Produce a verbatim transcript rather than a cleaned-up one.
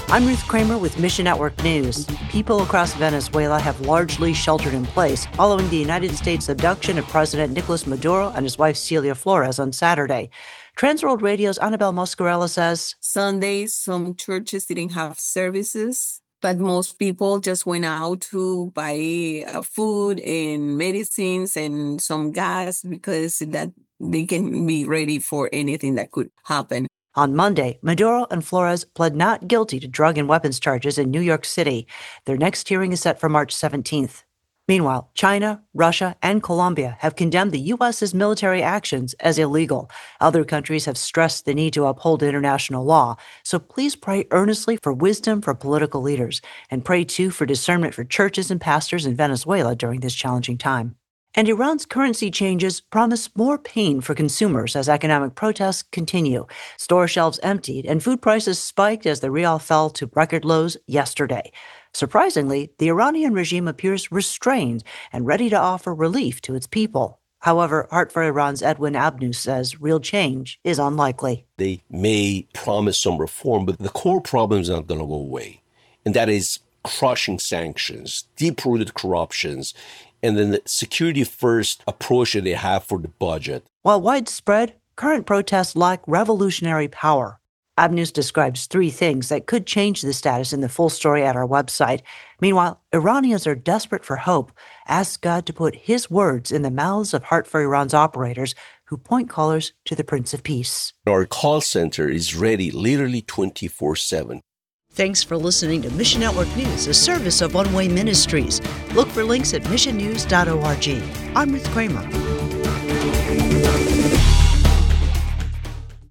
I'm Ruth Kramer with Mission Network News. People across Venezuela have largely sheltered in place following the United States abduction of President Nicolas Maduro and his wife Celia Flores on Saturday. Transworld Radio's Annabelle Moscarella says, Sunday, some churches didn't have services, but most people just went out to buy uh, food and medicines and some gas because that they can be ready for anything that could happen. On Monday, Maduro and Flores pled not guilty to drug and weapons charges in New York City. Their next hearing is set for March seventeenth. Meanwhile, China, Russia, and Colombia have condemned the U S's military actions as illegal. Other countries have stressed the need to uphold international law. So please pray earnestly for wisdom for political leaders, and pray too for discernment for churches and pastors in Venezuela during this challenging time. And Iran's currency changes promise more pain for consumers as economic protests continue. Store shelves emptied and food prices spiked as the rial fell to record lows yesterday. Surprisingly, the Iranian regime appears restrained and ready to offer relief to its people. However, Heart for Iran's Edwin Abnous says real change is unlikely. They may promise some reform, but the core problem is not going to go away. And that is crushing sanctions, deep-rooted corruptions, and then the security-first approach that they have for the budget. While widespread, current protests lack revolutionary power. Abnous describes three things that could change the status in the full story at our website. Meanwhile, Iranians are desperate for hope. Ask God to put his words in the mouths of Heart for Iran's operators who point callers to the Prince of Peace. Our call center is ready literally twenty-four seven. Thanks for listening to Mission Network News, a service of One Way Ministries. Look for links at mission news dot org. I'm Ruth Kramer.